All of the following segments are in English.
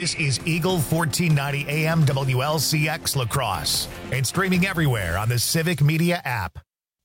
This is Eagle 1490 AM WLCX La Crosse and streaming everywhere on the Civic Media app.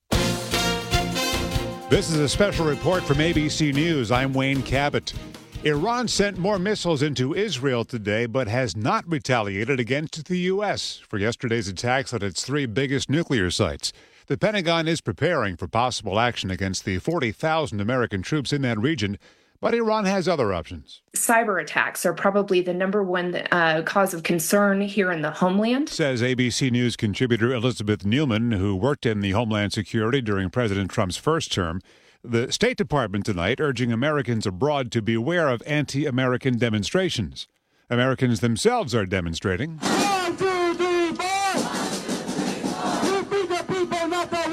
This is a special report from ABC News. I'm Wayne Cabot. Iran sent more missiles into Israel today, but has not retaliated against the U.S. for yesterday's attacks on its three biggest nuclear sites. The Pentagon is preparing for possible action against the 40,000 American troops in that region, but Iran has other options. Cyber attacks are probably the number one cause of concern here in the homeland, says ABC News contributor Elizabeth Newman, who worked in the Homeland Security during President Trump's first term. The State Department tonight urging Americans abroad to beware of anti-American demonstrations. Americans themselves are demonstrating. 1, 2, 3, 4. You feed the people, not the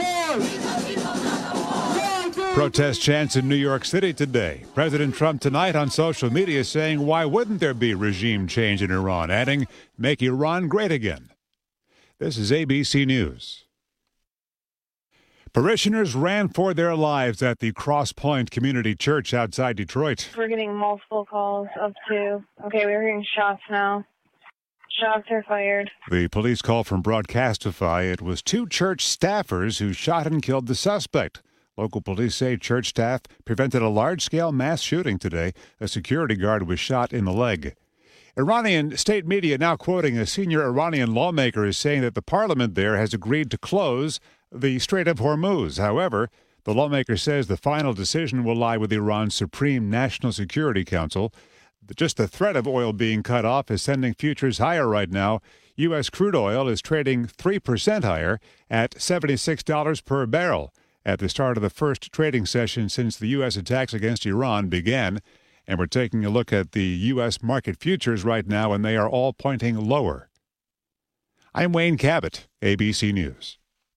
war. Protest chants in New York City today. President Trump tonight on social media saying, why wouldn't there be regime change in Iran? Adding, make Iran great again. This is ABC News. Parishioners ran for their lives at the Cross Point Community Church outside Detroit. We're getting multiple calls up to, okay, we're hearing shots now. Shots are fired. The police call from Broadcastify. It was two church staffers who shot and killed the suspect. Local police say church staff prevented a large-scale mass shooting today. A security guard was shot in the leg. Iranian state media now quoting a senior Iranian lawmaker is saying that the parliament there has agreed to close the Strait of Hormuz. However, the lawmaker says the final decision will lie with Iran's Supreme National Security Council. Just the threat of oil being cut off is sending futures higher right now. U.S. crude oil is trading 3% higher at $76 per barrel at the start of the first trading session since the U.S. attacks against Iran began. And we're taking a look at the U.S. market futures right now, and they are all pointing lower. I'm Wayne Cabot, ABC News.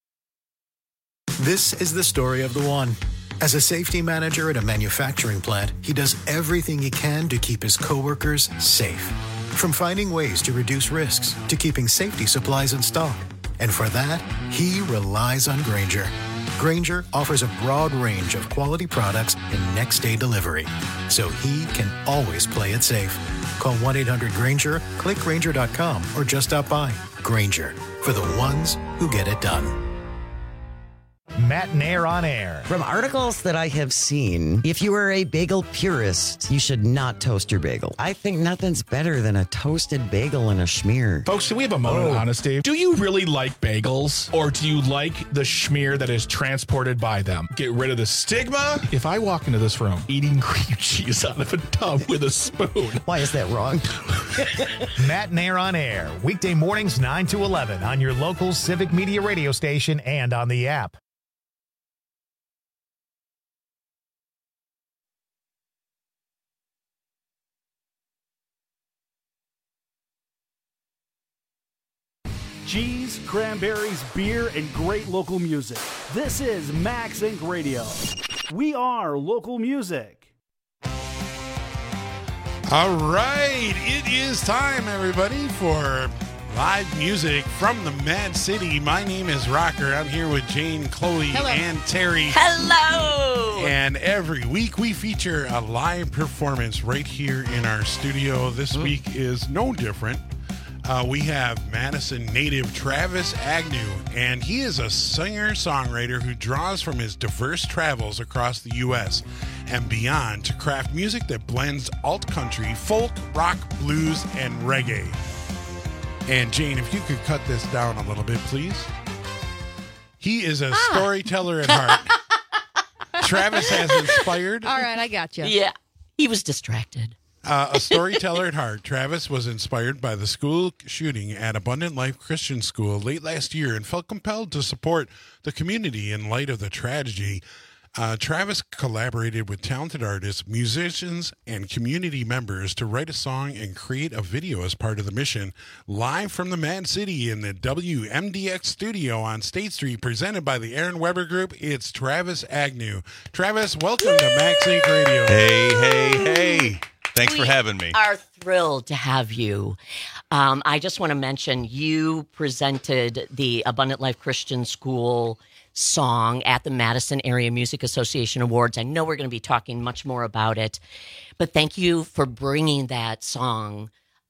This is the story of the one. As a safety manager at a manufacturing plant, he does everything he can to keep his coworkers safe. From finding ways to reduce risks to keeping safety supplies in stock. And for that, he relies on Grainger. Grainger offers a broad range of quality products and next-day delivery, so he can always play it safe. Call 1-800-GRAINGER, click Grainger.com, or just stop by. Grainger, for the ones who get it done. Matt Nair on air. From articles that I have seen, if you are a bagel purist, you should not toast your bagel. I think nothing's better than a toasted bagel and a schmear. Folks, do we have a moment of honesty? Do you really like bagels, or do you like the schmear that is transported by them? Get rid of the stigma. If I walk into this room eating cream cheese out of a tub with a spoon. Why is that wrong? Matt Nair on air. Weekday mornings 9 to 11 on your local Civic Media radio station and on the app. Cheese, cranberries, beer, and great local music. This is Max Inc. Radio. We are local music. All right, it is time, everybody, for live music from the Mad City. My name is Rocker. I'm here with Jane, Chloe, and Terry. Hello! And every week we feature a live performance right here in our studio. This week is no different. We have Madison native Travis Agnew, and he is a singer-songwriter who draws from his diverse travels across the U.S. and beyond to craft music that blends alt-country, folk, rock, blues, and reggae. And Jane, if you could cut this down a little bit, please. He is a storyteller at heart. Travis has inspired. All right, I got you. Yeah, he was distracted. A storyteller at heart, Travis was inspired by the school shooting at Abundant Life Christian School late last year and felt compelled to support the community in light of the tragedy. Travis collaborated with talented artists, musicians, and community members to write a song and create a video as part of the mission. Live from the Mad City in the WMDX studio on State Street, presented by the Aaron Weber Group, it's Travis Agnew. Travis, welcome to Max Inc. Radio. Hey. Thanks for having me. We are thrilled to have you. I just want to mention you presented the Abundant Life Christian School song at the Madison Area Music Association Awards. I know we're going to be talking much more about it, but thank you for bringing that song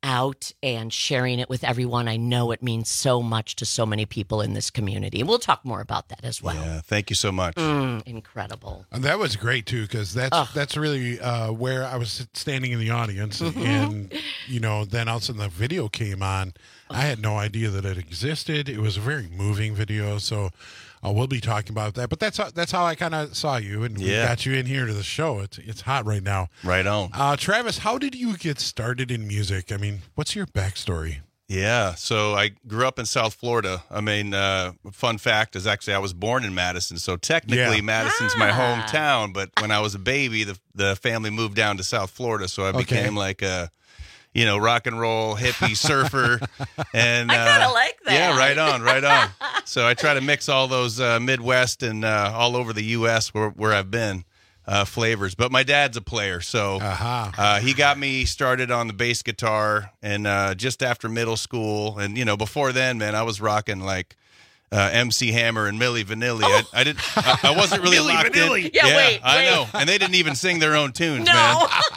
out and sharing it with everyone. I know it means so much to so many people in this community. And we'll talk more about that as well. Yeah, thank you so much. Incredible. And that was great, too, because that's really where I was standing in the audience. And, then all of a sudden the video came on. I had no idea that it existed. It was a very moving video, so we'll be talking about that. But that's how I kind of saw you, and we got you in here to the show. It's hot right now. Right on. Travis, how did you get started in music? I mean, what's your backstory? Yeah, so I grew up in South Florida. I mean, fun fact is actually I was born in Madison, so technically Madison's my hometown. But when I was a baby, the family moved down to South Florida, so I became like a rock and roll hippie surfer, and I kind of like that. Yeah, right on. So I try to mix all those Midwest and all over the U.S. where I've been flavors. But my dad's a player, so he got me started on the bass guitar, and just after middle school, and before then, man, I was rocking like MC Hammer and Milli Vanilli. I wasn't really locked in. Yeah, wait. I know, and they didn't even sing their own tunes, man.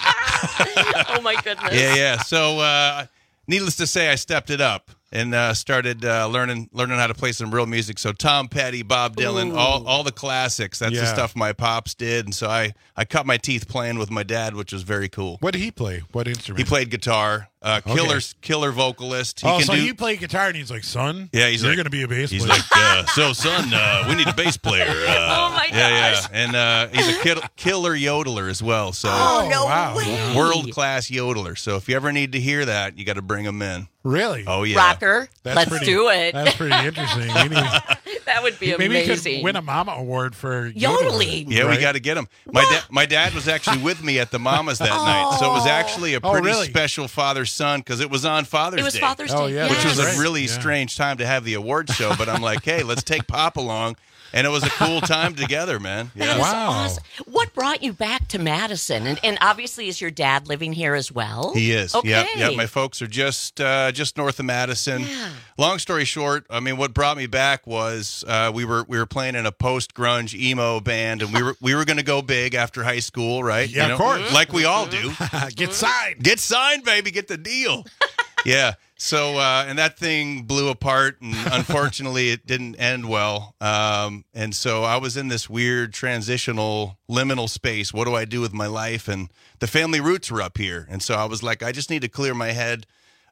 Oh my goodness. Yeah. So, needless to say, I stepped it up and started learning how to play some real music. So Tom Petty, Bob Dylan, all the classics. That's the stuff my pops did, and so I cut my teeth playing with my dad, which was very cool. What did he play? What instrument? He played guitar. Killer vocalist. He played guitar, and he's like, son, you're going to be a bass player. He's like, so son, we need a bass player. Oh my gosh. Yeah. And he's a killer yodeler as well. So way. World-class yodeler. So if you ever need to hear that, you got to bring him in. Really? Oh, yeah. Rocker, let's do it. That's pretty interesting. That would be amazing. Maybe he could win a Mama Award for yodeling. Yeah, we got to get him. My dad was actually with me at the Mamas that night, so it was actually a pretty special father-son because it was on Father's Day. It was Father's Day, which was a really strange time to have the award show. But I'm like, hey, let's take Pop along. And it was a cool time together, man. Yeah. That is awesome. What brought you back to Madison? And obviously, is your dad living here as well? He is. Okay. Yeah. My folks are just north of Madison. Yeah. Long story short, I mean, what brought me back was we were playing in a post-grunge emo band, and we were going to go big after high school, right? Yeah, of course. Like we all do. Get signed. Get signed, baby. Get the deal. Yeah. So, and that thing blew apart, and unfortunately it didn't end well. And so I was in this weird transitional liminal space. What do I do with my life? And the family roots were up here. And so I was like, I just need to clear my head,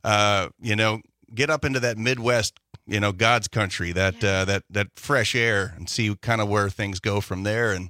get up into that Midwest, God's country, that fresh air, and see kind of where things go from there. And,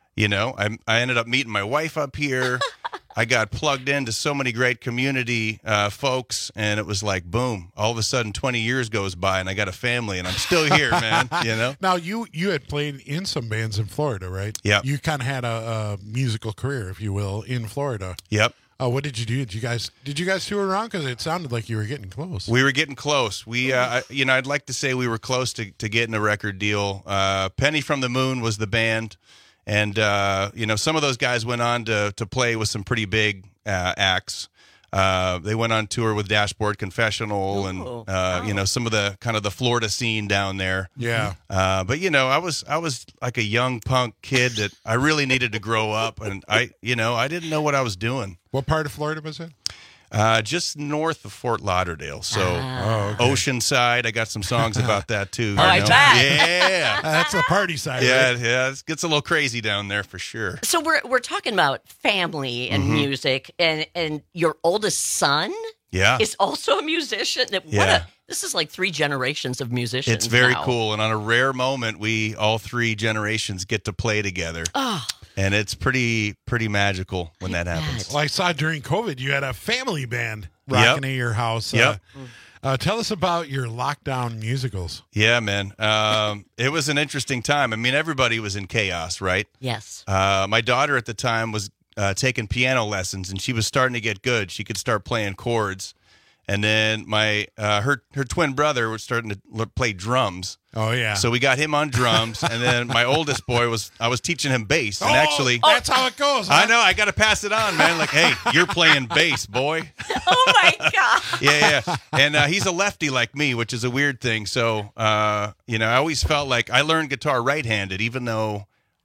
I ended up meeting my wife up here. I got plugged into so many great community folks, and it was like, boom, all of a sudden 20 years goes by, and I got a family, and I'm still here, man, Now, you had played in some bands in Florida, right? Yeah. You kind of had a musical career, if you will, in Florida. Yep. What did you do? Did you guys tour around? Because it sounded like you were getting close. We were getting close. I'd like to say we were close to getting a record deal. Penny from the Moon was the band. And, some of those guys went on to play with some pretty big acts. They went on tour with Dashboard Confessional and, some of the kind of the Florida scene down there. Yeah. But, I was like a young punk kid that I really needed to grow up. And I didn't know what I was doing. What part of Florida was it? Just north of Fort Lauderdale. So Oceanside, I got some songs about that too. I bet. Yeah. That's the party side. Yeah, right? yeah. It gets a little crazy down there for sure. So we're talking about family and music, and your oldest son is also a musician. This is like 3 generations of musicians. It's very now. cool. And on a rare moment, we all 3 generations get to play together. Oh. And it's pretty magical when that happens. Well, I saw during COVID you had a family band rocking at your house. Yep. Tell us about your lockdown musicals. Yeah, man. It was an interesting time. I mean, everybody was in chaos, right? Yes. My daughter at the time was taking piano lessons, and she was starting to get good. She could start playing chords. And then her twin brother was starting to play drums. Oh, yeah. So we got him on drums. And then my oldest boy I was teaching him bass. And actually, that's how it goes. Huh? I know. I got to pass it on, man. Like, hey, you're playing bass, boy. Oh, my God. Yeah. And he's a lefty like me, which is a weird thing. So, I always felt like I learned guitar right-handed, even though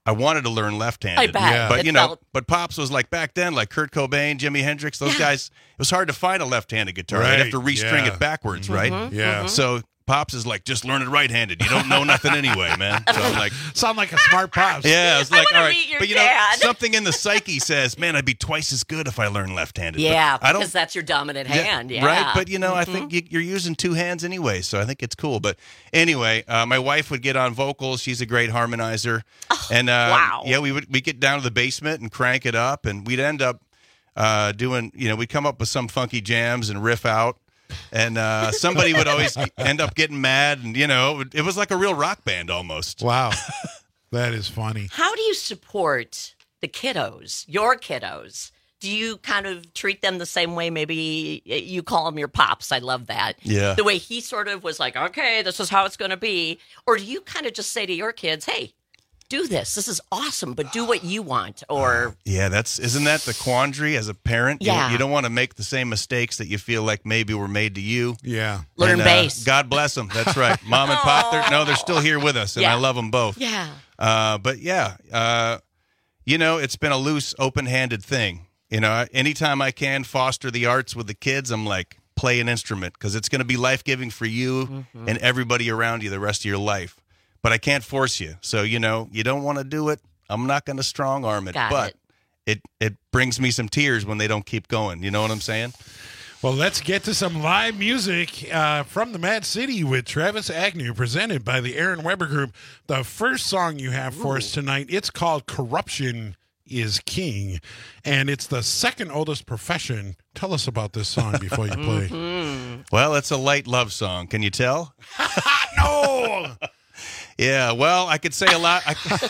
I wanted to learn left-handed. I bet. Yeah. But, but Pops was like back then, like Kurt Cobain, Jimi Hendrix, those guys, it was hard to find a left-handed guitar. Right. I'd have to restring it backwards, right? Yeah. So Pops is like, just learn it right-handed. You don't know nothing anyway, man. So I'm like, sound like a smart Pops. Yeah, I was like, all right. meet your But dad. something in the psyche says, man, I'd be twice as good if I learned left-handed. Yeah, but I don't, because that's your dominant hand. Yeah. Right, but I think you're using two hands anyway, so I think it's cool. But anyway, my wife would get on vocals. She's a great harmonizer, and wow. Yeah, we'd get down to the basement and crank it up, and we'd end up doing. We'd come up with some funky jams and riff out. And somebody would always end up getting mad, and it was like a real rock band almost. Wow, that is funny. How do you support the kiddos, your kiddos? Do you kind of treat them the same way? Maybe you call them your pops. I love that. Yeah. The way he sort of was like, okay, this is how it's going to be. Or do you kind of just say to your kids, hey, do this. This is awesome, but do what you want. Or yeah, isn't that the quandary as a parent? Yeah. You don't want to make the same mistakes that you feel like maybe were made to you. Yeah. Learn bass. God bless them. That's right. Mom and Pop, they're still here with us, and I love them both. Yeah. But yeah, it's been a loose, open-handed thing. Anytime I can foster the arts with the kids, I'm like, play an instrument, because it's going to be life-giving for you and everybody around you the rest of your life. But I can't force you. So, you don't want to do it. I'm not going to strong-arm it. But it brings me some tears when they don't keep going. You know what I'm saying? Well, let's get to some live music from the Mad City with Travis Agnew, presented by the Aaron Weber Group. The first song you have for us tonight, it's called Corruption is King, and it's the second oldest profession. Tell us about this song before you play. Well, it's a light love song. Can you tell? No! Yeah, well, I could say a lot.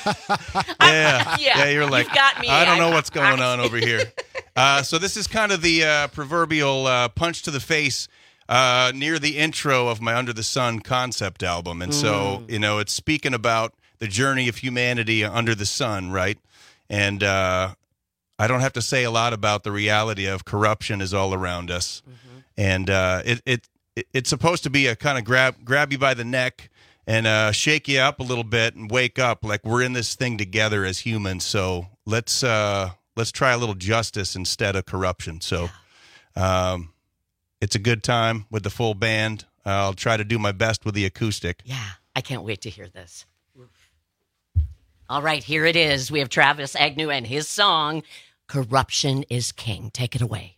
Yeah, you're like, you've got me. I don't know what's going on over here. So this is kind of the proverbial punch to the face near the intro of my Under the Sun concept album. And so, it's speaking about the journey of humanity under the sun, right? And I don't have to say a lot about the reality of corruption is all around us. And it's supposed to be a kind of grab you by the neck and shake you up a little bit and wake up like we're in this thing together as humans. So let's try a little justice instead of corruption. So it's a good time with the full band. I'll try to do my best with the acoustic. Yeah, I can't wait to hear this. All right, here it is. We have Travis Agnew and his song, Corruption is King. Take it away.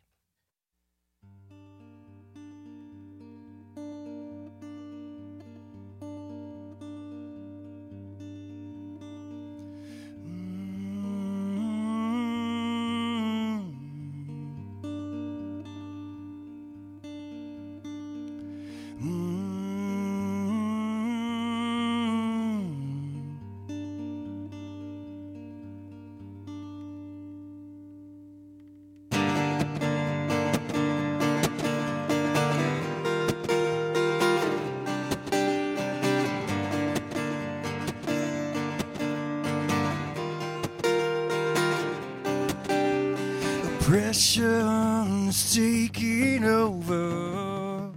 Oppression's taking over,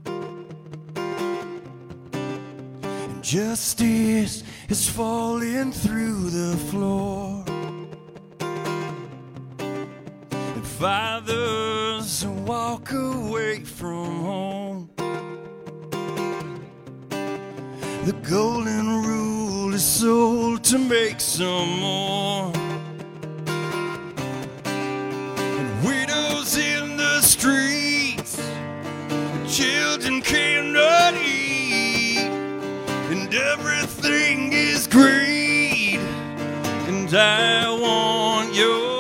and justice is falling through the floor, and fathers walk away from home. The golden rule is sold to make some more. Widows in the streets, children cannot eat, and everything is greed, and I want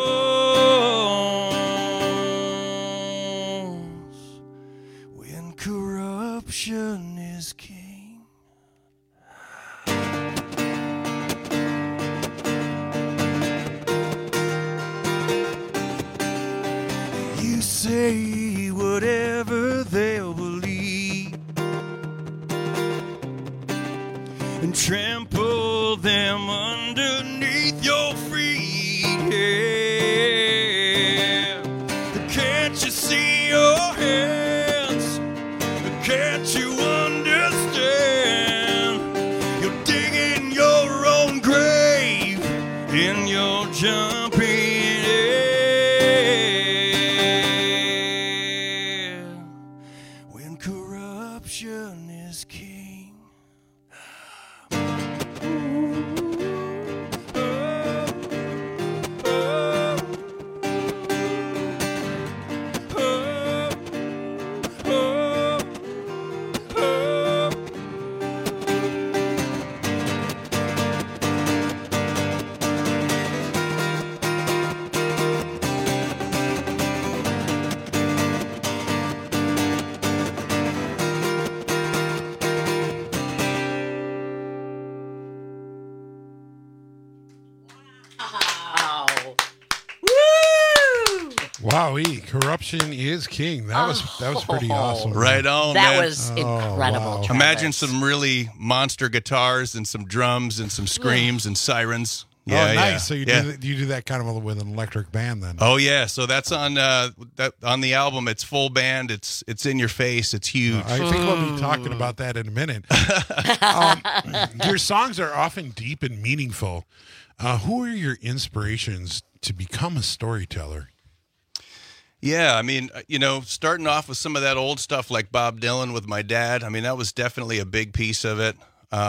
yours when corruption is king. Say whatever they'll believe and trample them underneath your feet. Yeah. Can't you see your hands? Can't you understand? You're digging your own grave in corruption is king. Wowee, corruption is king. That was pretty awesome. Right on, That man. was incredible. wow. Travis. Imagine some really monster guitars and some drums and some screams and sirens. Yeah, oh, nice. yeah. So you do that kind of with an electric band then? Oh yeah, so that's on on the album. It's full band. It's in your face. It's huge. I think we'll be talking about that in a minute. Your songs are often deep and meaningful. Who are your inspirations to become a storyteller? Yeah, I mean, starting off with some of that old stuff like Bob Dylan with my dad. I mean, that was definitely a big piece of it.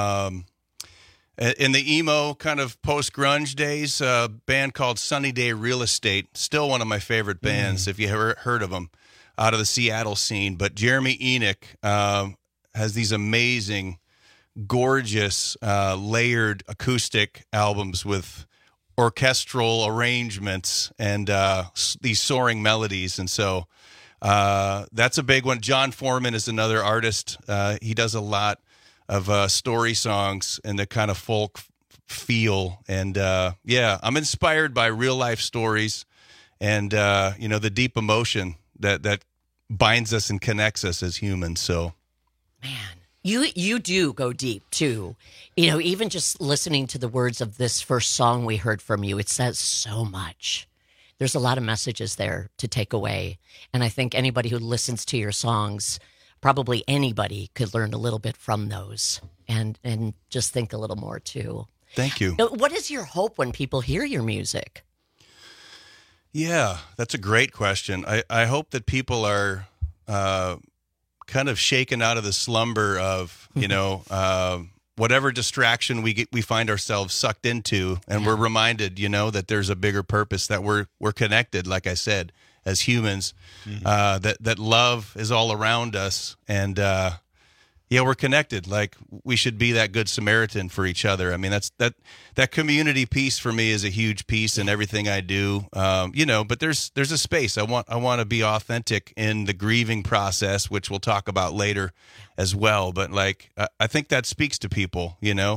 In the emo kind of post-grunge days, a band called Sunny Day Real Estate, still one of my favorite bands, if you ever heard of them, out of the Seattle scene. But Jeremy Enoch has these amazing, gorgeous, layered acoustic albums with orchestral arrangements and these soaring melodies. And so that's a big one. John Foreman is another artist. He does a lot of story songs and the kind of folk feel. And I'm inspired by real life stories and the deep emotion that binds us and connects us as humans. So, man, you do go deep too. Even just listening to the words of this first song we heard from you, it says so much. There's a lot of messages there to take away. And I think anybody who listens to your songs, probably anybody, could learn a little bit from those and just think a little more too. Thank you. Now, what is your hope when people hear your music? Yeah, that's a great question. I hope that people are kind of shaken out of the slumber of, whatever distraction we find ourselves sucked into, and we're reminded, that there's a bigger purpose, that we're connected, like I said, as humans, that love is all around us, and we're connected. Like, we should be that good Samaritan for each other. I mean, that community piece for me is a huge piece in everything I do. But there's a space. I want to be authentic in the grieving process, which we'll talk about later as well. But I think that speaks to people, Yeah.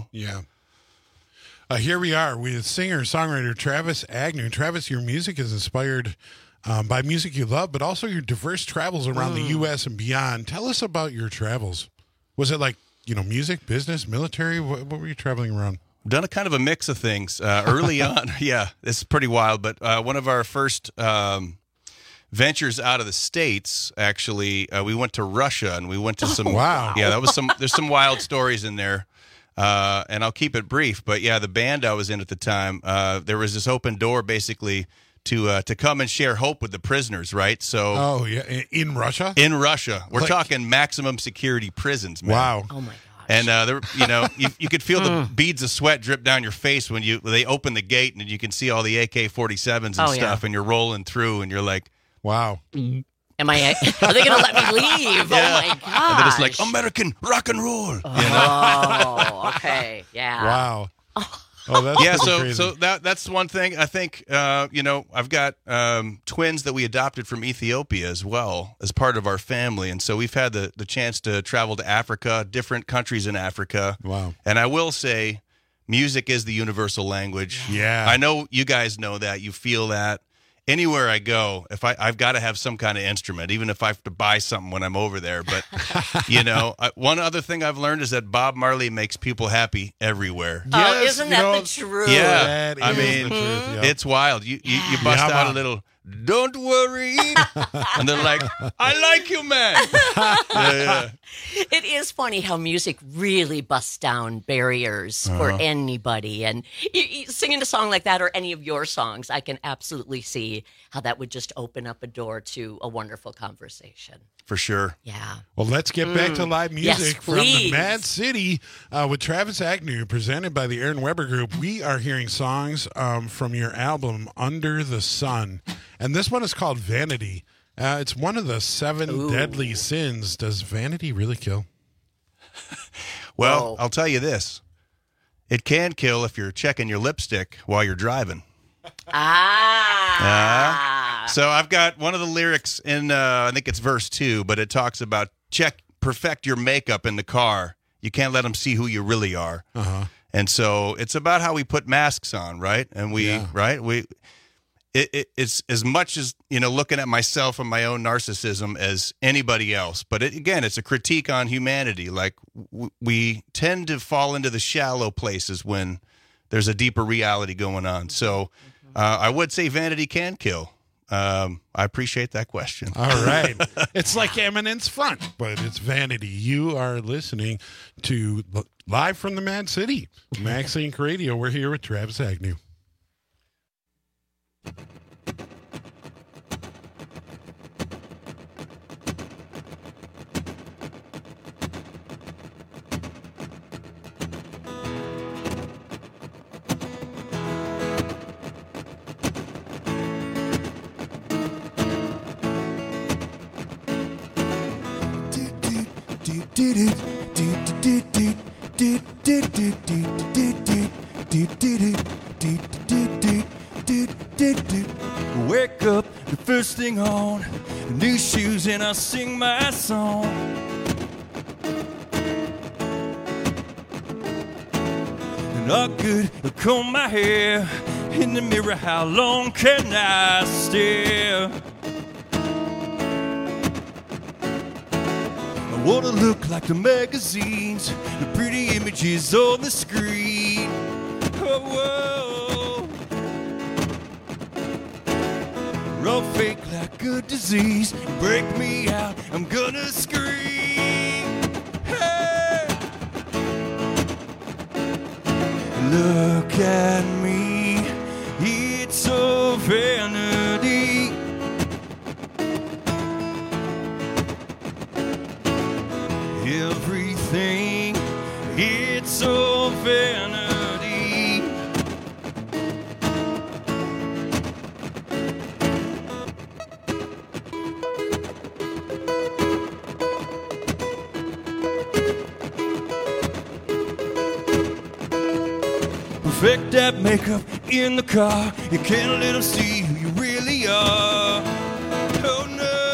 Here we are with singer-songwriter Travis Agnew. Travis, your music is inspired by music you love, but also your diverse travels around the U.S. and beyond. Tell us about your travels. Was it music, business, military? What were you traveling around? Done a kind of a mix of things early on. Yeah, it's pretty wild. But one of our first ventures out of the States, actually, we went to Russia, and we went to some. Wow. Yeah, there's some wild stories in there, and I'll keep it brief. But yeah, the band I was in at the time, there was this open door, basically, to come and share hope with the prisoners, right? So, in Russia. We're talking maximum security prisons, man. Wow. Oh my gosh. And you could feel the beads of sweat drip down your face when they open the gate, and you can see all the AK-47s and stuff, and you're rolling through, and you're like, wow. Are they going to let me leave? Yeah. Oh my gosh. And then it's like American rock and roll. Oh, okay. Yeah. Wow. Oh, that's crazy. So that's one thing. I think I've got twins that we adopted from Ethiopia as well as part of our family, and so we've had the chance to travel to Africa, different countries in Africa. Wow! And I will say, music is the universal language. Yeah, I know you guys know that. You feel that. Anywhere I go, if I've got to have some kind of instrument, even if I have to buy something when I'm over there. But, one other thing I've learned is that Bob Marley makes people happy everywhere. Yes, isn't that the truth? Yeah. I mean, the truth, yeah. It's wild. You bust out a little, don't worry. And they're like, I like you, man. Yeah. It is funny how music really busts down barriers for anybody. And you singing a song like that or any of your songs, I can absolutely see how that would just open up a door to a wonderful conversation. For sure. Yeah. Well, let's get back to live music Yes, from the please. Mad City with Travis Agnew, presented by the Aaron Weber Group. We are hearing songs from your album, Under the Sun. And this one is called Vanity. It's one of the 7 deadly sins. Does vanity really kill? Well, I'll tell you this. It can kill if you're checking your lipstick while you're driving. So I've got one of the lyrics in, I think it's verse 2, but it talks about perfect your makeup in the car. You can't let them see who you really are. And so it's about how we put masks on, right? And it's as much as, looking at myself and my own narcissism as anybody else. But it's a critique on humanity. Like we tend to fall into the shallow places when there's a deeper reality going on. So I would say vanity can kill. I appreciate that question. All right. It's like Eminence Fun, but it's vanity. You are listening to Live from the Mad City, Max Inc. Radio. We're here with Travis Agnew. Wake up the first thing on, new shoes, and I sing my song. And all good, I comb my hair in the mirror. How long can I stare? I wanna look like the magazines, the pretty images on the screen. Oh, whoa. All fake like a disease. Break me out, I'm gonna scream. Hey! Look at me, it's all vanity. Everything, it's all vanity. Perfect that makeup in the car. You can't let them see who you really are. Oh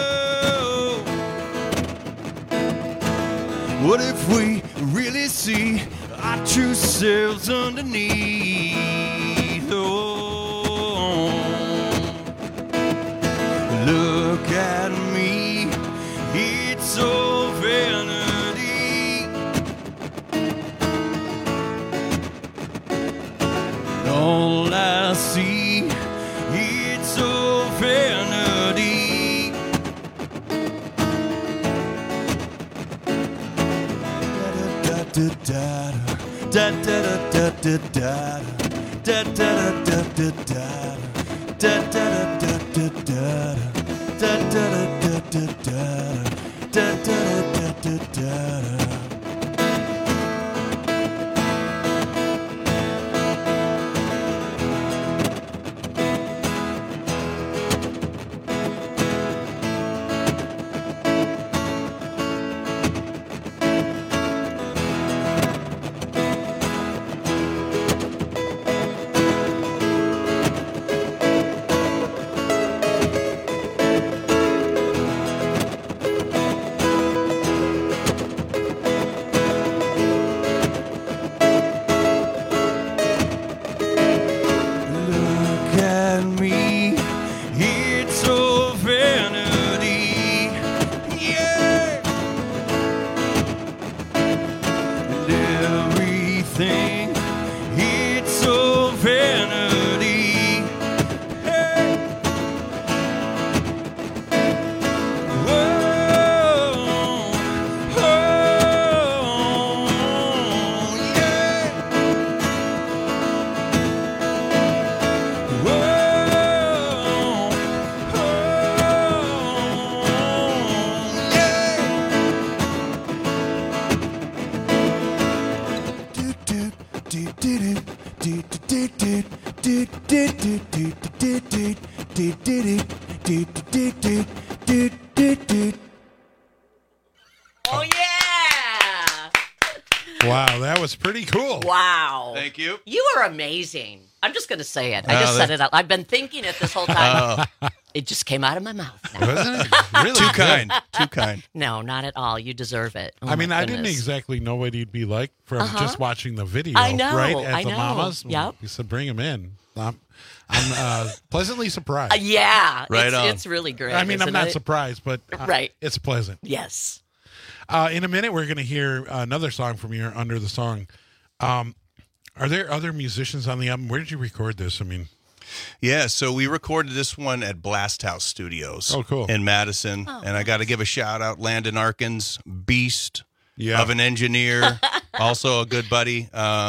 no. What if we really see our true selves underneath? Oh, look at me, it's all vanity. All I see, it's all vanity. Da da da da da da da da da da da da. Wow, that was pretty cool. Wow. Thank you. You are amazing. I'm just going to say it. I just said it out. I've been thinking it this whole time. It just came out of my mouth. Wasn't it? Really Too good. kind. Too kind. No, not at all. You deserve it. Oh, I mean, my I didn't goodness. exactly know what he'd be like from just watching the video. I know, right? At I the know. Mamas. Yep. You said bring him in. I'm pleasantly surprised. Yeah. Right on. It's really great. I mean, I'm isn't not it? surprised, but Right. it's pleasant. Yes. In a minute, we're going to hear another song from your Under the Song. Are there other musicians on the album? Where did you record this? I mean, Yeah, so we recorded this one at Blast House Studios. Oh, cool. In Madison. And I got to give a shout out, Landon Arkins, beast Yeah. of an engineer, also a good buddy.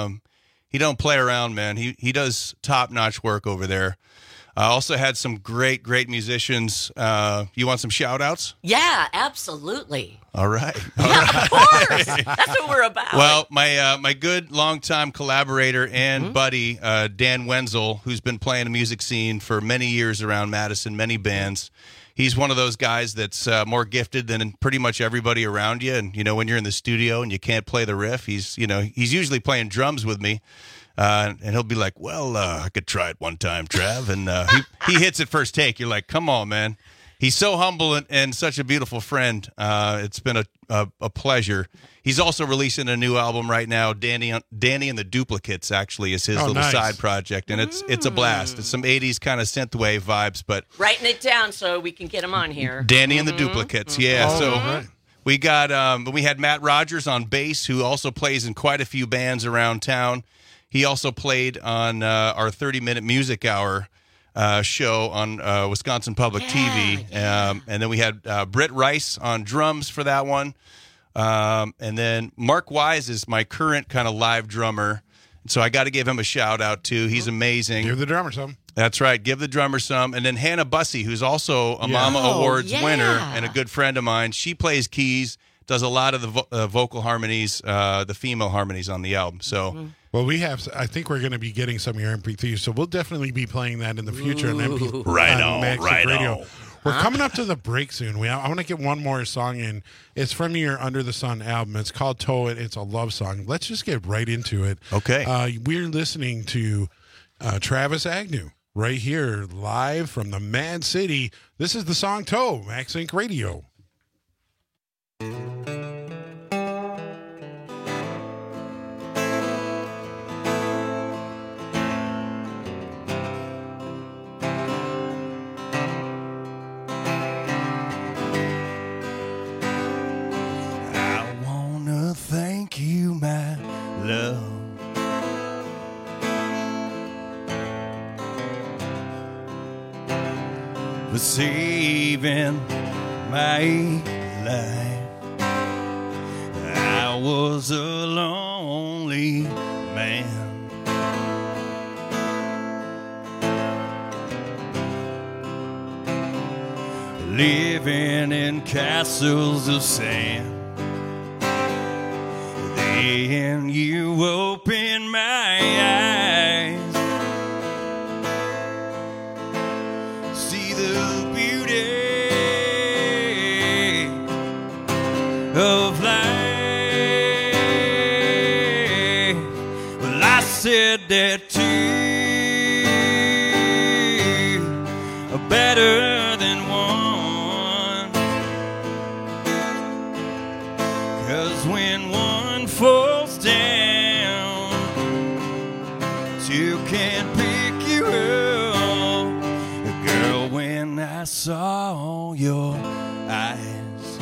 He don't play around, man. He does top-notch work over there. I also had some great musicians. You want some shout-outs? Yeah, absolutely. All right. Yeah, of course. That's what we're about. Well, my good longtime collaborator and buddy, Dan Wenzel, who's been playing the music scene for many years around Madison, many bands. He's one of those guys that's more gifted than pretty much everybody around you. And, when you're in the studio and you can't play the riff, he's usually playing drums with me. And he'll be like, well, I could try it one time, Trav. And he hits it first take. You're like, come on, man. He's so humble and such a beautiful friend. It's been a pleasure. He's also releasing a new album right now. Danny and the Duplicates actually is his little nice. side project, and it's a blast. It's some 80s kind of synthwave vibes, but writing it down so we can get him on here. Danny and the Duplicates, yeah. Oh, So right. we got we had Matt Rogers on bass, who also plays in quite a few bands around town. He also played on our 30-minute music hour show on Wisconsin Public TV. And then we had Britt Rice on drums for that one. And then Mark Wise is my current kind of live drummer. So I got to give him a shout out too. He's amazing. Give the drummer some. That's right. Give the drummer some. And then Hannah Bussey, who's also a Mama Awards winner and a good friend of mine. She plays keys, does a lot of the vocal harmonies, the female harmonies on the album. So... Well, I think we're going to be getting some of your MP3s, so we'll definitely be playing that in the future on MP3 Right Radio. on. We're coming up to the break soon. I want to get one more song in. It's from your Under the Sun album. It's called Tow It. It's a love song. Let's just get right into it. Okay. We're listening to Travis Agnew right here live from the Mad City. This is the song Tow, Max Inc. Radio. Thank you, my love. For saving my life. I was a lonely man. Living in castles of sand. And you open my eyes, see the beauty of life. Well, I said that two are better than one, 'cause when one falls down, two can't pick you up. Girl, when I saw your eyes,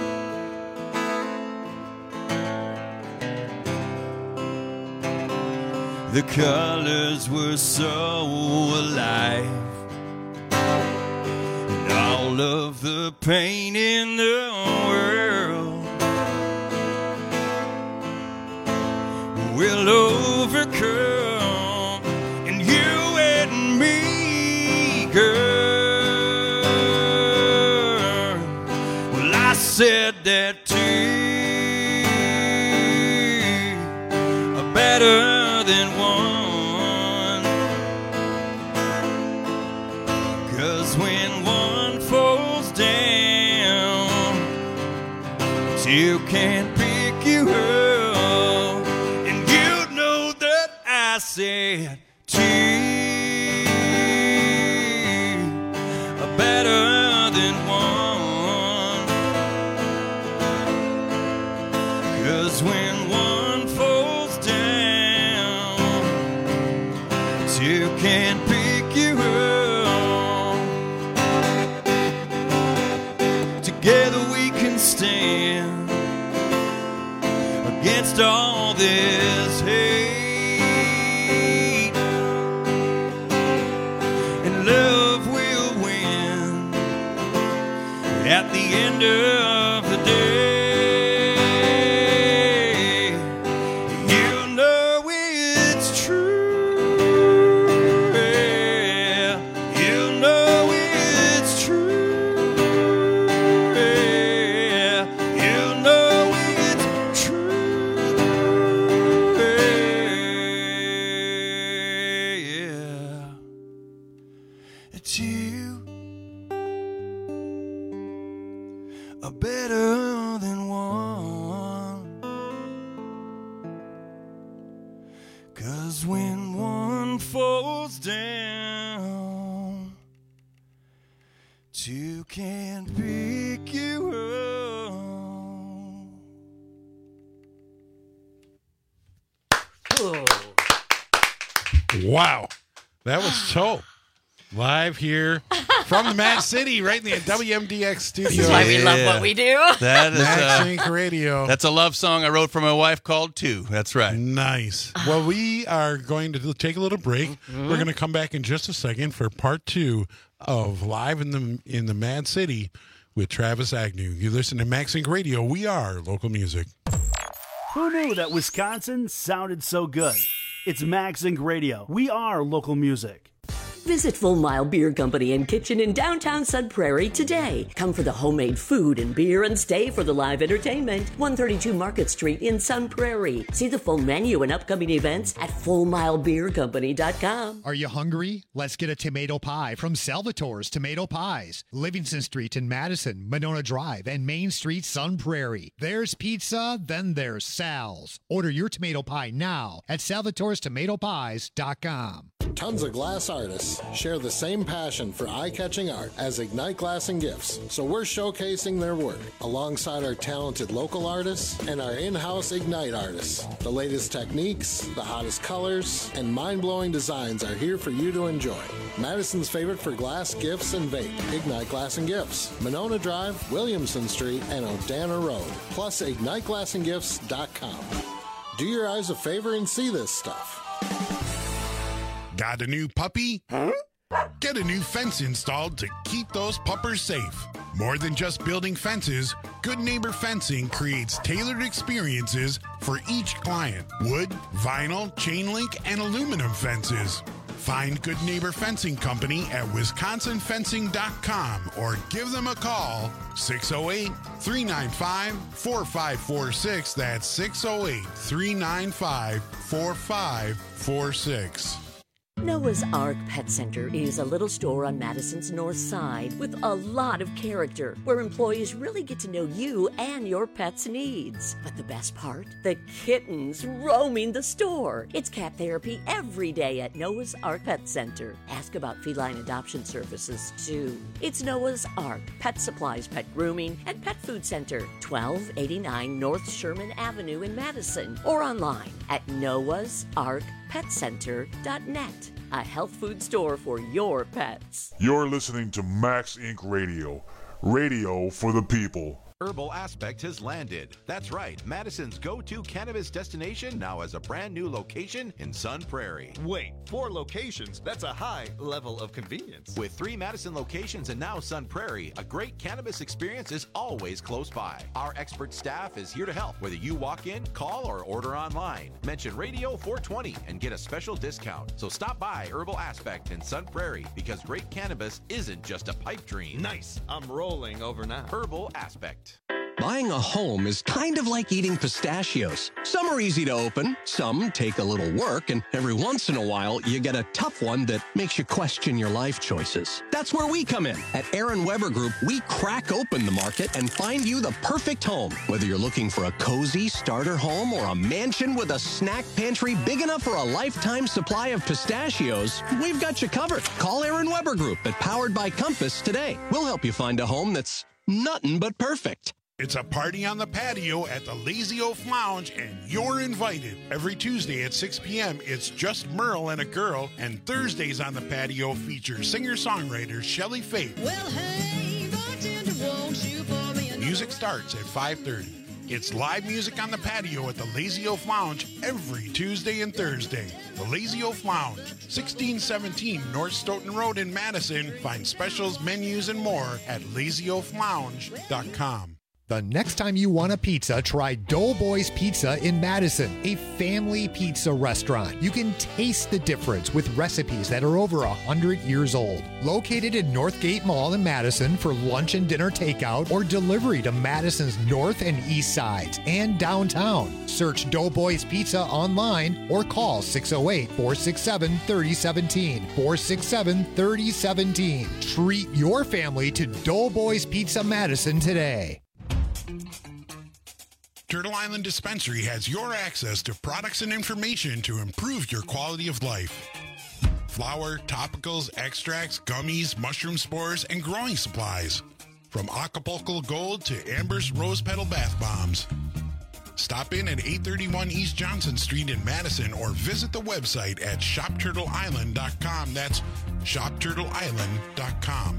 the colors were so alive, and all of the pain in the world will overcome, and you and me, girl. Well, I said that two are better than one, 'cause when one falls down, two can't pick you up. said two are better than one. 'Cause when one falls down, two can pick you up. Together we can stand against all this hate, and love will win at the end of the day. You know it's true, yeah. You know it's true, yeah. You know it's true, yeah. It's you are better than one. 'Cause when one falls down, two can pick you up. Wow. That was so live here from the Mad City, right in the WMDX studio. This is why we love what we do. That is Max Inc. Radio. That's a love song I wrote for my wife called Two. That's right. Nice. Well, we are going to take a little break. Mm-hmm. We're going to come back in just a second for part 2 of Live in the Mad City with Travis Agnew. You listen to Max Inc. Radio. We are local music. Who knew that Wisconsin sounded so good? It's Max Inc. Radio. We are local music. Visit Full Mile Beer Company and Kitchen in downtown Sun Prairie today. Come for the homemade food and beer and stay for the live entertainment. 132 Market Street in Sun Prairie. See the full menu and upcoming events at FullMileBeerCompany.com. Are you hungry? Let's get a tomato pie from Salvatore's Tomato Pies. Livingston Street in Madison, Monona Drive, and Main Street, Sun Prairie. There's pizza, then there's Sal's. Order your tomato pie now at Salvatore'sTomatoPies.com. Tons of glass artists share the same passion for eye-catching art as Ignite Glass and Gifts, so we're showcasing their work alongside our talented local artists and our in-house Ignite artists. The latest techniques, the hottest colors, and mind-blowing designs are here for you to enjoy. Madison's favorite for glass, gifts, and vape, Ignite Glass and Gifts, Monona Drive, Williamson Street, and Odana Road, plus IgniteGlassandGifts.com. Do your eyes a favor and see this stuff. Got a new puppy? Huh? Get a new fence installed to keep those puppers safe. More than just building fences, Good Neighbor Fencing creates tailored experiences for each client. Wood, vinyl, chain link, and aluminum fences. Find Good Neighbor Fencing Company at wisconsinfencing.com or give them a call, 608-395-4546. That's 608-395-4546. Noah's Ark Pet Center is a little store on Madison's north side with a lot of character, where employees really get to know you and your pet's needs. But the best part? The kittens roaming the store. It's cat therapy every day at Noah's Ark Pet Center. Ask about feline adoption services, too. It's Noah's Ark Pet Supplies, Pet Grooming, and Pet Food Center, 1289 North Sherman Avenue in Madison, or online at noahsarkpetcenter.net. A health food store for your pets. You're listening to Max Inc. Radio. Radio for the people. Herbal Aspect has landed. That's right, Madison's go-to cannabis destination now has a brand new location in Sun Prairie. Wait, 4 locations? That's a high level of convenience. With 3 Madison locations and now Sun Prairie, a great cannabis experience is always close by. Our expert staff is here to help, whether you walk in, call, or order online. Mention Radio 420 and get a special discount. So stop by Herbal Aspect in Sun Prairie, because great cannabis isn't just a pipe dream. Nice. I'm rolling over now. Herbal Aspect. Buying a home is kind of like eating pistachios. Some are easy to open, some take a little work, and every once in a while, you get a tough one that makes you question your life choices. That's where we come in. At Aaron Weber Group, we crack open the market and find you the perfect home. Whether you're looking for a cozy starter home or a mansion with a snack pantry big enough for a lifetime supply of pistachios, we've got you covered. Call Aaron Weber Group at Powered by Compass today. We'll help you find a home that's nothing but perfect. It's a party on the patio at the Lazy Oaf Lounge, and you're invited. Every Tuesday at 6 p.m., it's just Merle and a girl, and Thursdays on the patio feature singer-songwriter Shelley Faith. Well, hey, bartender, won't you pour me another? Music starts at 5:30. It's live music on the patio at the Lazy Oaf Lounge every Tuesday and Thursday. The Lazy Oaf Lounge, 1617 North Stoughton Road in Madison. Find specials, menus, and more at lazyoaflounge.com. The next time you want a pizza, try Doughboys Pizza in Madison, a family pizza restaurant. You can taste the difference with recipes that are over 100 years old. Located in Northgate Mall in Madison for lunch and dinner takeout or delivery to Madison's north and east sides and downtown. Search Doughboys Pizza online or call 608-467-3017. 467-3017. Treat your family to Doughboys Pizza Madison today. Turtle Island Dispensary has your access to products and information to improve your quality of life. Flour, topicals, extracts, gummies, mushroom spores, and growing supplies. From Acapulco Gold to Amber's Rose Petal Bath Bombs. Stop in at 831 East Johnson Street in Madison or visit the website at shopturtleisland.com. That's shopturtleisland.com.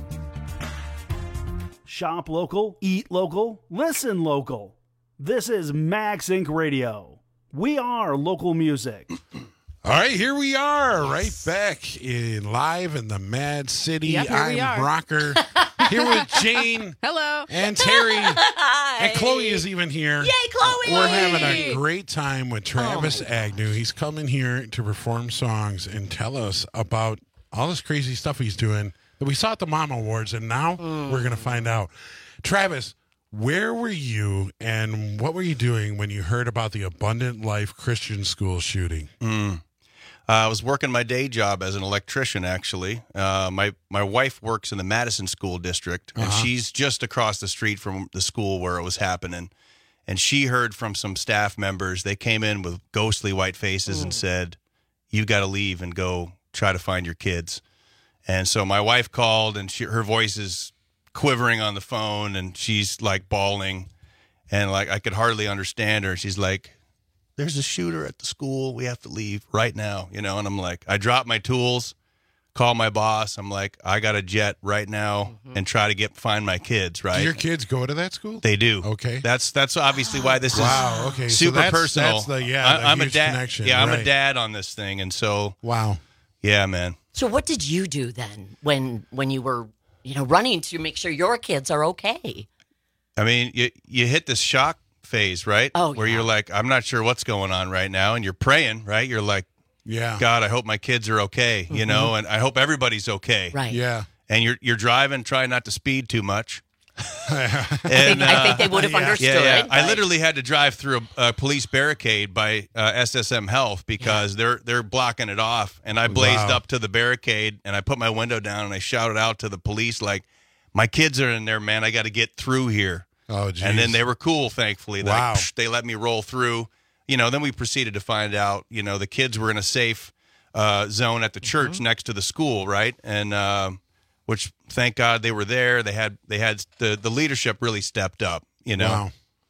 Shop local, eat local, listen local. This is Max Inc. Radio. We are local music. All right, here we are, right back live in the Mad City. Yep, here we are. I'm Rocker, here with Jane. Hello. And Terry. And Chloe is even here. Yay, Chloe! We're having a great time with Travis Agnew. He's coming here to perform songs and tell us about all this crazy stuff he's doing that we saw at the Mama Awards, and now we're going to find out. Travis, where were you and what were you doing when you heard about the Abundant Life Christian School shooting? I was working my day job as an electrician, actually. My wife works in the Madison School District, and she's just across the street from the school where it was happening. And she heard from some staff members. They came in with ghostly white faces and said, "You got to leave and go try to find your kids." And so my wife called, and her voice is quivering on the phone, and she's like bawling, and like I could hardly understand her. She's like, "There's a shooter at the school. We have to leave right now," and I'm like, I dropped my tools, call my boss. I'm like, I got a jet right now and try to find my kids. Right? Do your kids go to that school? They do. Okay. That's obviously why this is Okay. super So personal. That's I'm a huge dad. connection. Yeah, I'm right. a dad on this thing, and so wow. Yeah, man. So what did you do then when you were running to make sure your kids are okay? I mean, you hit this shock phase, right? Where you're like, I'm not sure what's going on right now, and you're praying, right? You're like, yeah, God, I hope my kids are okay, and I hope everybody's okay. Right. Yeah. And you're driving, try not to speed too much. And, I think they would have understood. Yeah. Right? I literally had to drive through a police barricade by SSM Health because they're blocking it off. And I blazed up to the barricade, and I put my window down, and I shouted out to the police, like, "My kids are in there, man. I got to get through here." Oh, geez. And then they were cool, thankfully. Wow. They let me roll through. Then we proceeded to find out, the kids were in a safe zone at the church next to the school, right? And which, thank God, they were there. They had the leadership really stepped up. Wow.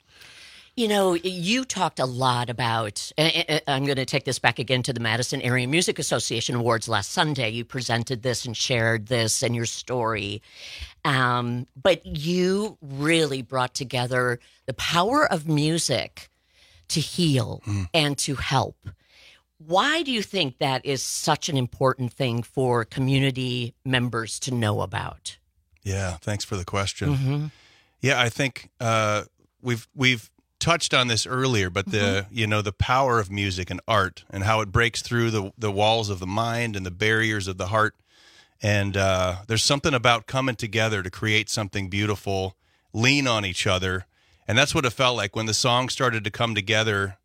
You talked a lot about, I'm going to take this back again to the Madison Area Music Association Awards last Sunday. You presented this and shared this and your story. But you really brought together the power of music to heal and to help. Why do you think that is such an important thing for community members to know about? Yeah, thanks for the question. Yeah, I think we've touched on this earlier, but the power of music and art and how it breaks through the walls of the mind and the barriers of the heart. And there's something about coming together to create something beautiful, lean on each other, And that's what it felt like when the song started to come together.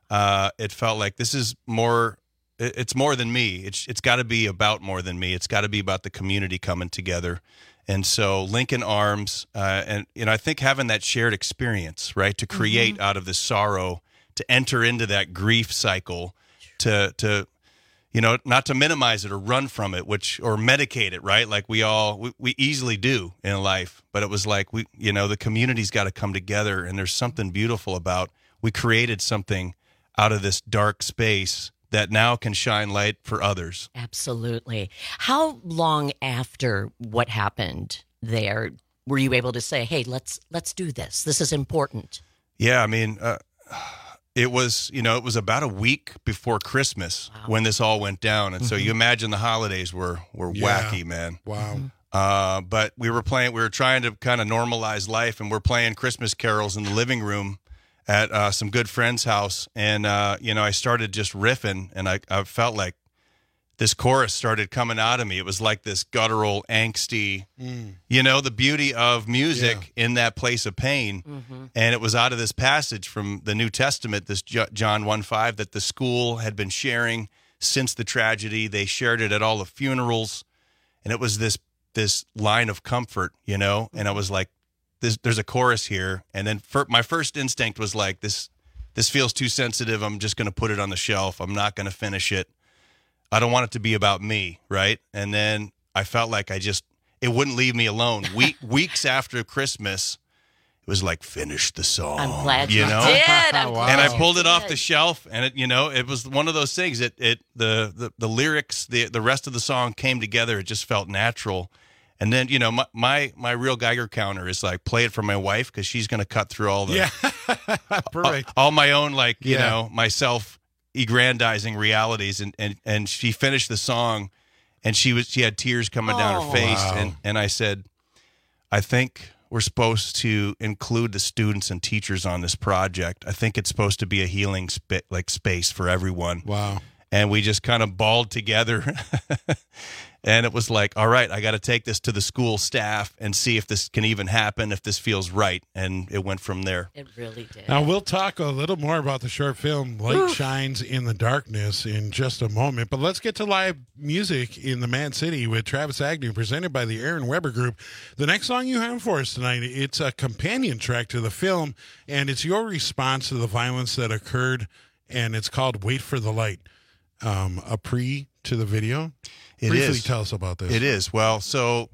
It felt like this is more. It's more than me. It's got to be about more than me. It's got to be about the community coming together. And so Lincoln Arms, and I think having that shared experience, right, to create out of this sorrow, to enter into that grief cycle, to not to minimize it or run from it, or medicate it, right? Like we easily do in life. But it was like the community's got to come together, and there's something beautiful about we created something out of this dark space that now can shine light for others. Absolutely. How long after what happened there were you able to say, hey, let's do this? This is important. Yeah, I mean, it was about a week before Christmas when this all went down. And so you imagine the holidays were wacky, man. Wow. But we were trying to kind of normalize life, and we're playing Christmas carols in the living room at some good friend's house, and I started just riffing, and I felt like this chorus started coming out of me. It was like this guttural, angsty, the beauty of music in that place of pain. And it was out of this passage from the New Testament, this John 1:5, that the school had been sharing since the tragedy. They shared it at all the funerals, and it was this line of comfort, and I was like, there's a chorus here, and then my first instinct was like, this feels too sensitive. I'm just going to put it on the shelf. I'm not going to finish it. I don't want it to be about me, right? And then I felt like it wouldn't leave me alone. Weeks after Christmas, it was like, finish the song. I'm glad you did. And I pulled it off the shelf, and it was one of those things. The lyrics, the rest of the song came together. It just felt natural. And then, my real Geiger counter is like, play it for my wife, because she's going to cut through all the perfect, all my own, my self-aggrandizing realities. And she finished the song, and she had tears coming down her face. Wow. And I said, I think we're supposed to include the students and teachers on this project. I think it's supposed to be a healing space for everyone. Wow. And we just kind of balled together. And it was like, all right, I got to take this to the school staff and see if this can even happen, if this feels right. And it went from there. It really did. Now, we'll talk a little more about the short film, Light Shines in the Darkness, in just a moment. But let's get to live music in the Mad City with Travis Agnew, presented by the Aaron Weber Group. The next song you have for us tonight, it's a companion track to the film, and it's your response to the violence that occurred, and it's called Wait for the Light. A pre to the video. Briefly tell us about this. It is. Well, so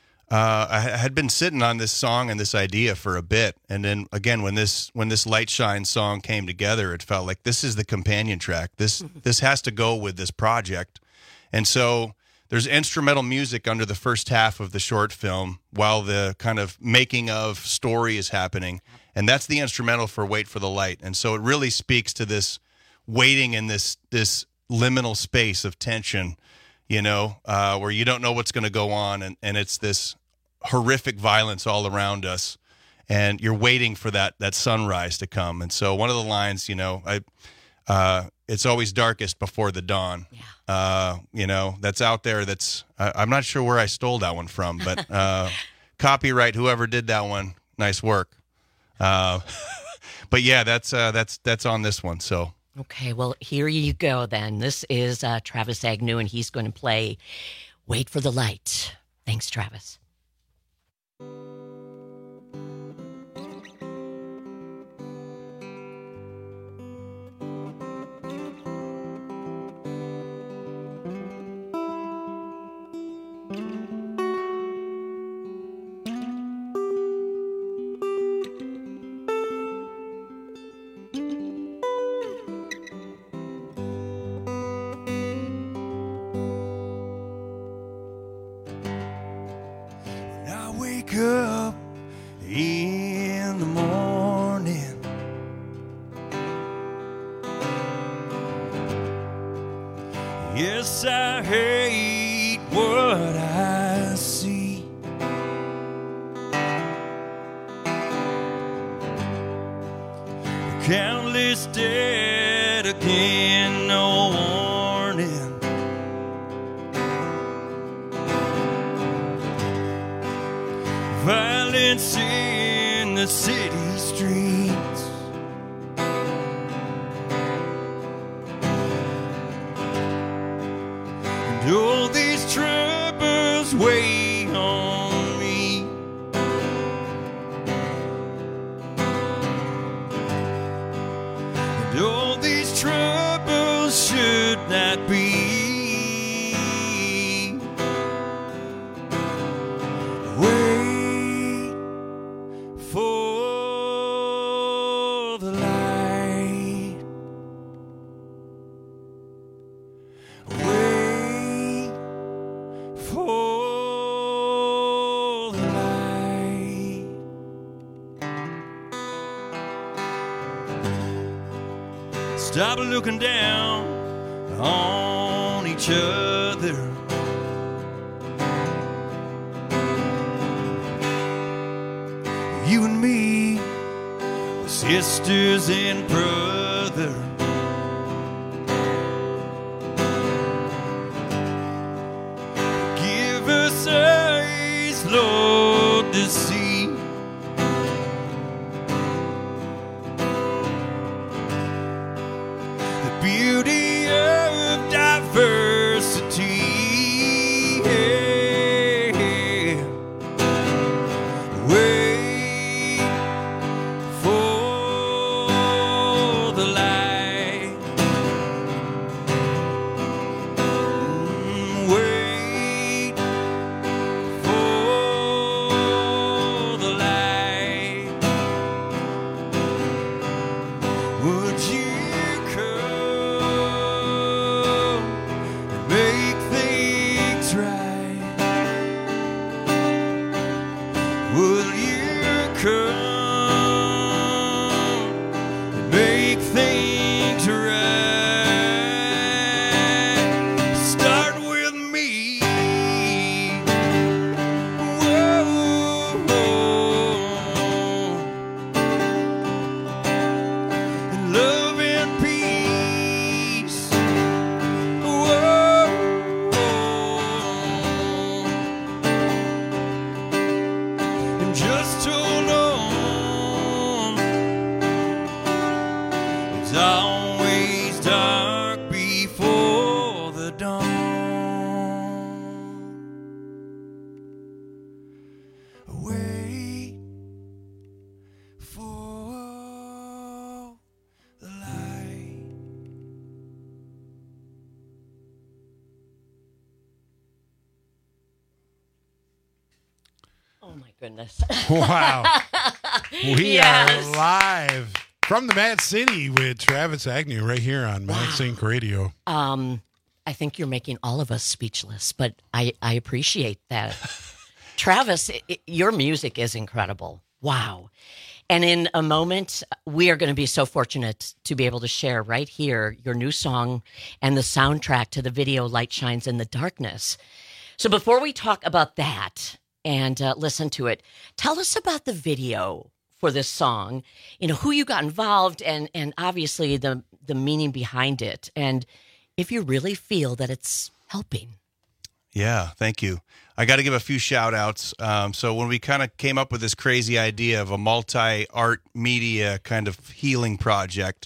I had been sitting on this song and this idea for a bit, and then again, when this Light Shine song came together, it felt like this is the companion track. This has to go with this project. And so there's instrumental music under the first half of the short film while the kind of making of story is happening, and that's the instrumental for Wait for the Light. And so it really speaks to this waiting in this liminal space of tension, where you don't know what's going to go on, and it's this horrific violence all around us, and you're waiting for that sunrise to come. And so one of the lines, it's always darkest before the dawn. That's out there. I'm not sure where I stole that one from, but copyright whoever did that one. Nice work. But yeah, that's on this one. So. Okay, well, here you go then. This is Travis Agnew, and he's going to play Wait for the Light. Thanks, Travis. Up in the morning, yes, I hate what I see. Countless dead again, no warning. Violence in the city streets. All these troubles should not be. Wait for the light. Wait for the light. Stop looking down on each other. You and me, sisters and brother. Give us eyes, Lord, to see. The beauty of diversity. Wait for the light. Wait for the light. Would you come and make things right? Will you come and make things right? Start with me. Whoa. And love and peace. Whoa. And just hold on. It's always dark before the dawn. Wait for the light. Oh my goodness. Wow. We Yes. are live from the Mad City with Travis Agnew right here on Max Inc. Radio. I think you're making all of us speechless, but I appreciate that. Travis, your music is incredible. Wow. And in a moment, we are going to be so fortunate to be able to share right here your new song and the soundtrack to the video Light Shines in the Darkness. So before we talk about that and listen to it, tell us about the video for this song, you know, who you got involved and obviously the meaning behind it. And if you really feel that it's helping. Yeah, thank you. I got to give a few shout outs. So when we kind of came up with this crazy idea of a multi-art media kind of healing project,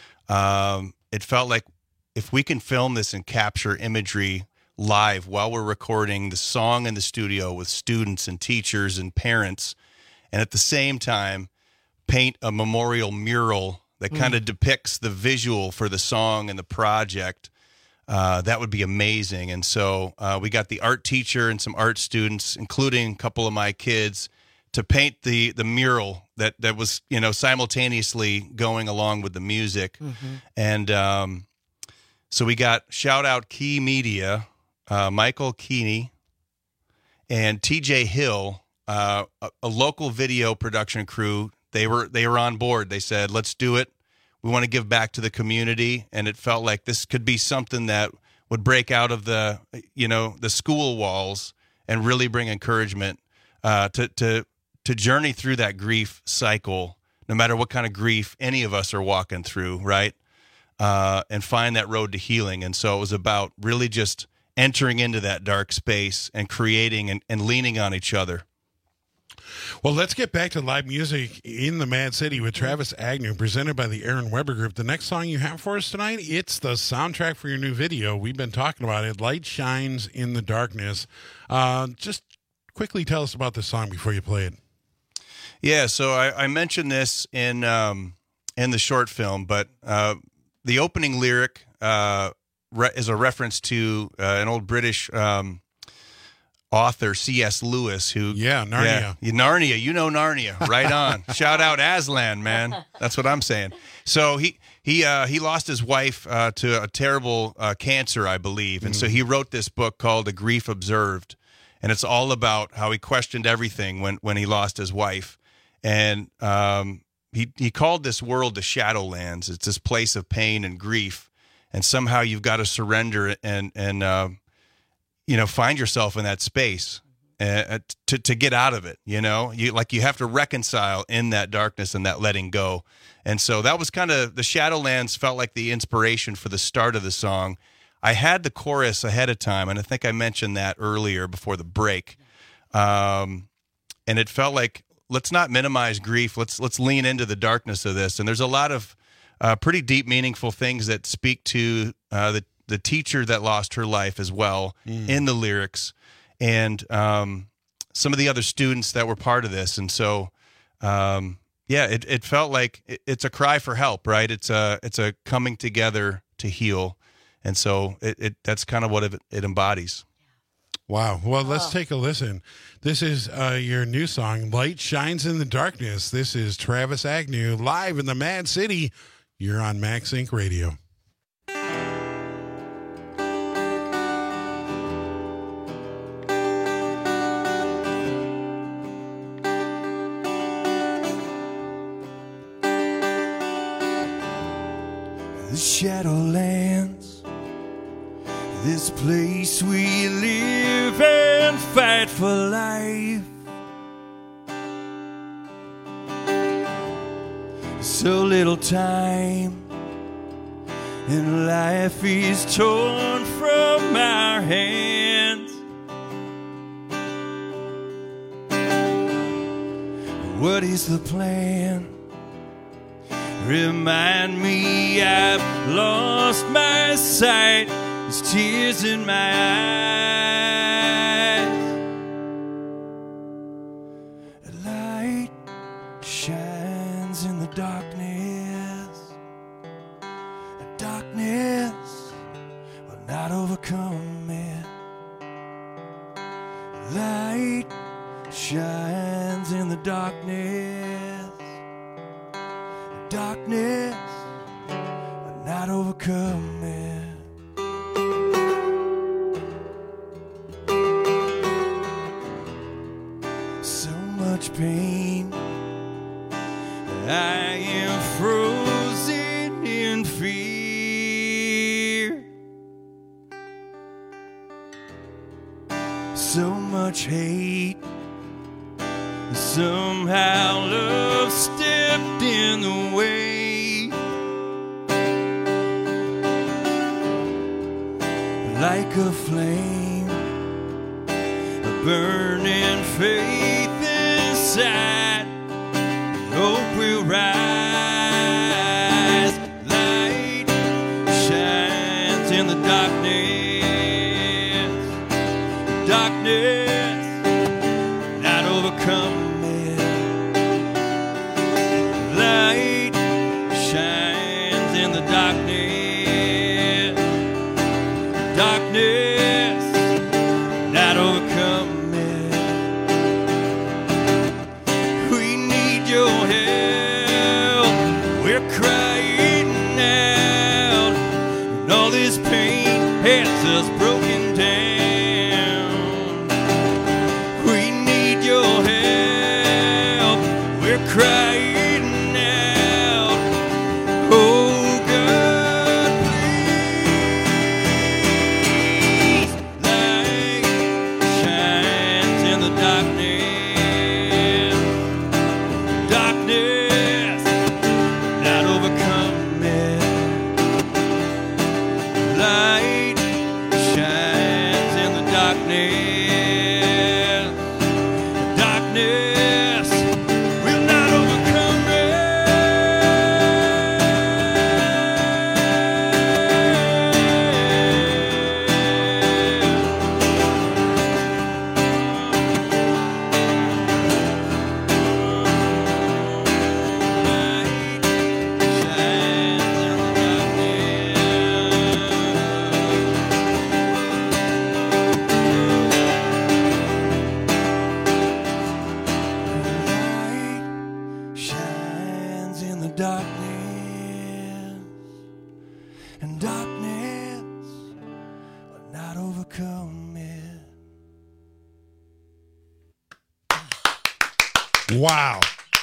it felt like if we can film this and capture imagery live while we're recording the song in the studio with students and teachers and parents, and at the same time paint a memorial mural that kind of depicts the visual for the song and the project, that would be amazing. And so we got the art teacher and some art students, including a couple of my kids, to paint the mural that was, you know, simultaneously going along with the music. And so we got shout out Key Media, Michael Keeney, and TJ Hill, a local video production crew. They were on board. They said, let's do it. We want to give back to the community. And it felt like this could be something that would break out of the school walls and really bring encouragement to journey through that grief cycle, no matter what kind of grief any of us are walking through, right? And find that road to healing. And so it was about really just entering into that dark space and creating and leaning on each other. Well, let's get back to live music in the Mad City with Travis Agnew, presented by the Aaron Weber Group. The next song you have for us tonight, it's the soundtrack for your new video. We've been talking about it, Light Shines in the Darkness. Just quickly tell us about this song before you play it. Yeah, so I mentioned this in in the short film, but the opening lyric is a reference to an old British author, C.S. Lewis, who Narnia. Narnia, you know Narnia, right on. Shout out Aslan, man. That's what I'm saying. So he lost his wife to a terrible cancer, I believe, and so he wrote this book called A Grief Observed, and it's all about how he questioned everything when he lost his wife, and he called this world the Shadowlands. It's this place of pain and grief, and somehow you've got to surrender and find yourself in that space to get out of it. You have to reconcile in that darkness and that letting go. And so that was kind of, the Shadowlands felt like the inspiration for the start of the song. I had the chorus ahead of time, and I think I mentioned that earlier before the break. And it felt like, let's not minimize grief. Let's lean into the darkness of this. And there's a lot of pretty deep, meaningful things that speak to the teacher that lost her life as well in the lyrics, and some of the other students that were part of this. And so, it felt like it's a cry for help, right? It's a coming together to heal. And so that's kind of what it embodies. Wow. Well, let's take a listen. This is your new song, Light Shines in the Darkness. This is Travis Agnew live in the Mad City. You're on Max Inc. Radio. The Shadowlands, this place we live and fight for life. So little time, and life is torn from our hands. What is the plan? Remind me I've lost my sight. There's tears in my eyes. A light shines in the darkness. The darkness will not overcome it. Light shines in the darkness. Darkness will not overcome it. So much pain, I am frozen in fear. So much hate, somehow love stepped in the way. Like a flame, a burning faith inside, hope will rise. Light shines in the darkness. Darkness not overcome. Darkness, darkness, not overcome it. We need your help. We're crying out, and all this pain has us broken down. We need your help. We're crying out. Oh. Shine. and darkness will not overcome it. Wow.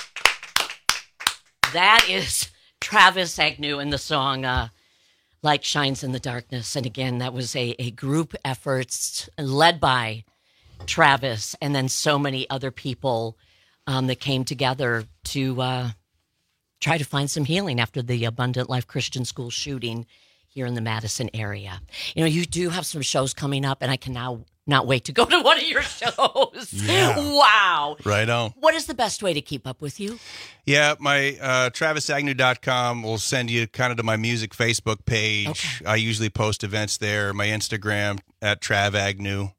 That is Travis Agnew in the song Light Shines in the Darkness. And again, that was a group effort led by Travis and then so many other people that came together to try to find some healing after the Abundant Life Christian School shooting here in the Madison area. You know, you do have some shows coming up, and I can now not wait to go to one of your shows. Yeah. Wow. Right on. What is the best way to keep up with you? Yeah, my TravisAgnew.com will send you kind of to my music Facebook page. Okay. I usually post events there. My Instagram at Trav Agnew.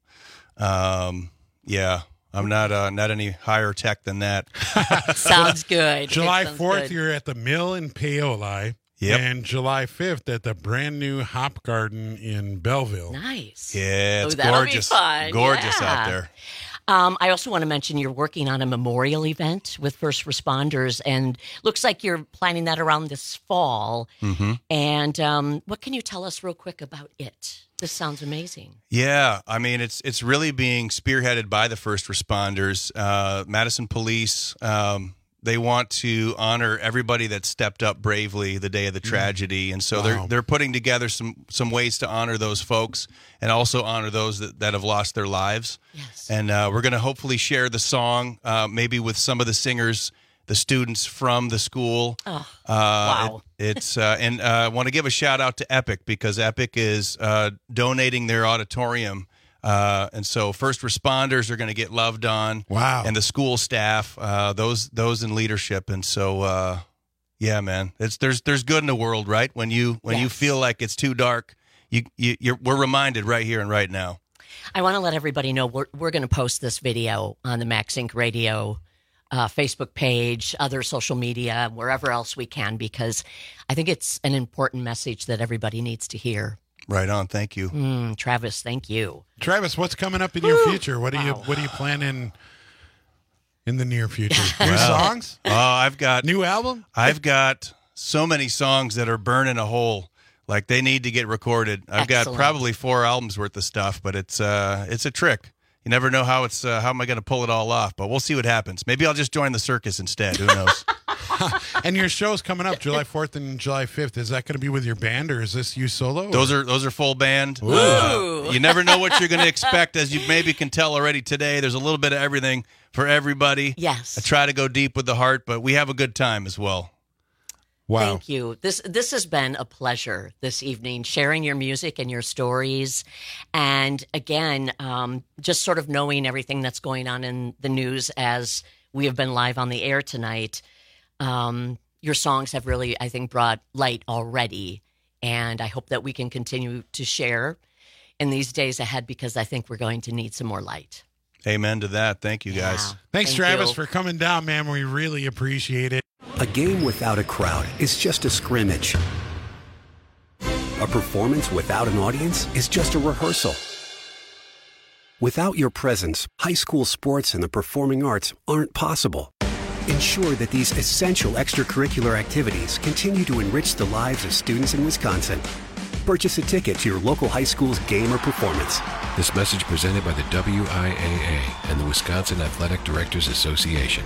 Yeah, I'm not any higher tech than that. Sounds good. July Sounds 4th, good. you're at the Mill in Paoli. Yep. And July 5th at the brand new Hop Garden in Belleville. Nice. Yeah, it's that'll gorgeous. Be fun. Gorgeous Yeah. out there. I also want to mention you're working on a memorial event with first responders, and looks like you're planning that around this fall. Mm-hmm. And what can you tell us real quick about it? This sounds amazing. Yeah, I mean, it's really being spearheaded by the first responders. Madison Police, they want to honor everybody that stepped up bravely the day of the tragedy, and so they're putting together some ways to honor those folks and also honor those that have lost their lives. Yes. And we're going to hopefully share the song maybe with some of the singers, the students from the school. Oh, wow. And I want to give a shout out to Epic, because Epic is donating their auditorium. And so first responders are going to get loved on. Wow. And the school staff, those in leadership. And so, yeah, man, there's good in the world, right? When you feel like it's too dark, we're reminded right here and right now. I want to let everybody know we're going to post this video on the Max Inc. Radio Facebook page, other social media, wherever else we can, because I think it's an important message that everybody needs to hear. Right on. Thank you. Travis, thank you. Travis, what's coming up in your future? What are you planning in the near future? New songs? Oh, I've got new album? I've got so many songs that are burning a hole. Like, they need to get recorded. I've got probably 4 albums worth of stuff, but it's a trick. You never know how am I going to pull it all off, but we'll see what happens. Maybe I'll just join the circus instead. Who knows? And your show's coming up July 4th and July 5th. Is that going to be with your band, or is this you solo? Those are full band. Ooh. You never know what you're going to expect. As you maybe can tell already today, there's a little bit of everything for everybody. Yes. I try to go deep with the heart, but we have a good time as well. Wow. Thank you. This has been a pleasure this evening, sharing your music and your stories. And again, just sort of knowing everything that's going on in the news as we have been live on the air tonight. Your songs have really, I think, brought light already. And I hope that we can continue to share in these days ahead, because I think we're going to need some more light. Amen to that. Thank you, guys. Yeah. Thanks, Thank Travis, you. for coming down, man. We really appreciate it. A game without a crowd is just a scrimmage. A performance without an audience is just a rehearsal. Without your presence, high school sports and the performing arts aren't possible. Ensure that these essential extracurricular activities continue to enrich the lives of students in Wisconsin. Purchase a ticket to your local high school's game or performance. This message presented by the WIAA and the Wisconsin Athletic Directors Association.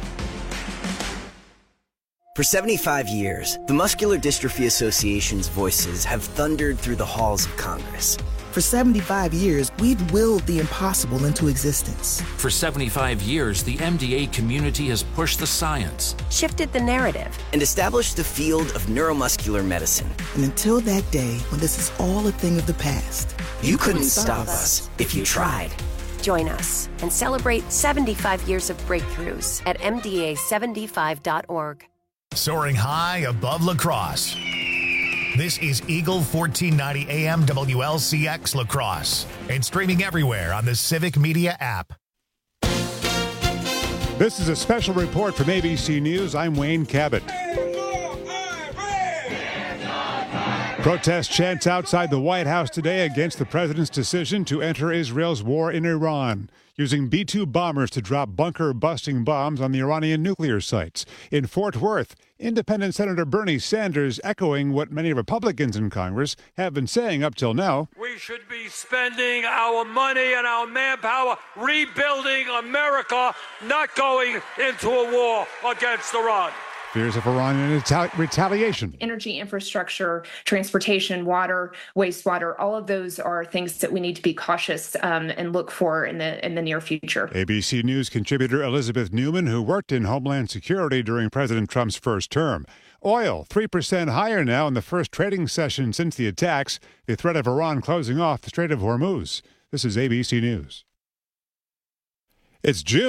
For 75 years, the Muscular Dystrophy Association's voices have thundered through the halls of Congress. For 75 years, we've willed the impossible into existence. For 75 years, the MDA community has pushed the science, shifted the narrative, and established the field of neuromuscular medicine. And until that day when this is all a thing of the past, you couldn't stop us if you tried. Join us and celebrate 75 years of breakthroughs at MDA75.org. Soaring high above La Crosse. This is Eagle 1490 AM WLCX La Crosse, and streaming everywhere on the Civic Media app. This is a special report from ABC News. I'm Wayne Cabot. Protest chants outside the White House today against the president's decision to enter Israel's war in Iran. using B-2 bombers to drop bunker-busting bombs on the Iranian nuclear sites. In Fort Worth, Independent Senator Bernie Sanders echoing what many Republicans in Congress have been saying up till now. We should be spending our money and our manpower rebuilding America, not going into a war against Iran. Fears of Iranian retaliation. Energy infrastructure, transportation, water, wastewater, all of those are things that we need to be cautious and look for in the near future. ABC News contributor Elizabeth Newman, who worked in Homeland Security during President Trump's first term. Oil, 3% higher now in the first trading session since the attacks, the threat of Iran closing off the Strait of Hormuz. This is ABC News. It's June.